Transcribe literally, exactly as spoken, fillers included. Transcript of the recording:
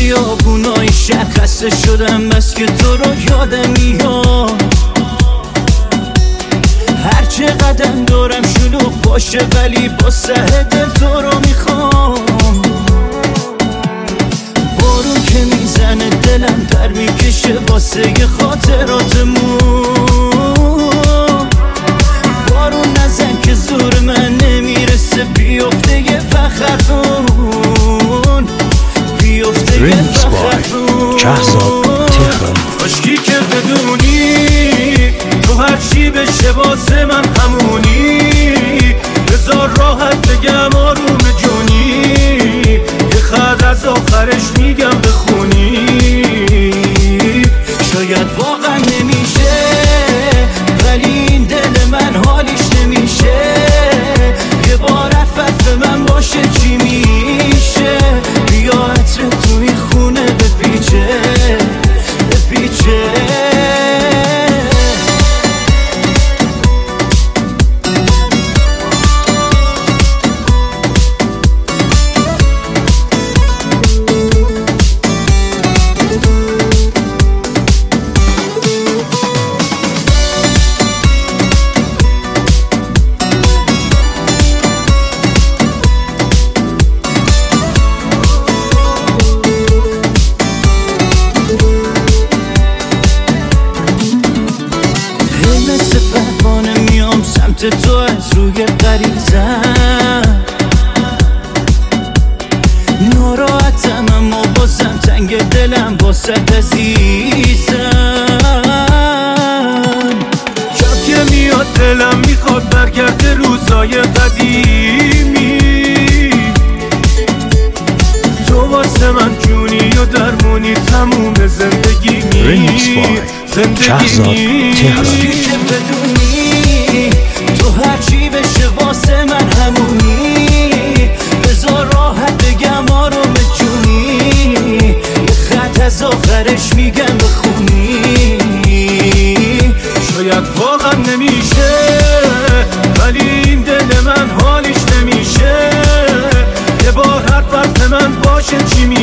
خیابونای شهر خسته شدم بس که تو رو یادم میاد. هر چه قدم دارم شلوغ باشه ولی با سه دل تو رو میخوام. بارون که میزنه دلم در میکشه واسه خاطراتمون. بارون نزن که زور من نمیرسه بیفته یه فخرتون، بیفته یه فخرتون. کاشکی که بدونی تو هرچی بشه واسه من همونی. بذار راحت بگم آروم جونی، یه خط از آخرش میگم بخونی. شاید واقعا نمیشه ولی این دل من حالیش نمیشه. یه بار عفت به من باشه چی میشه؟ بیا عطر تو این خونه بپیچه بپیچه. سمت تو از روی غریزم ناراحتم اما بازم تنگ دلم واسه عزیزم. شب که میاد دلم میخواد برگرده روزای قدیمی. تو واسه من جونی و درمونی تموم زندگیمی زندگیمی. تو هرچی بشه واسه من همونی. بذار راحت بگم آروم جونی، یه خط از آخرش میگم بخونی. شاید واقعا نمیشه ولی این دل من حالیش نمیشه. یه بار حرف من باشه چی می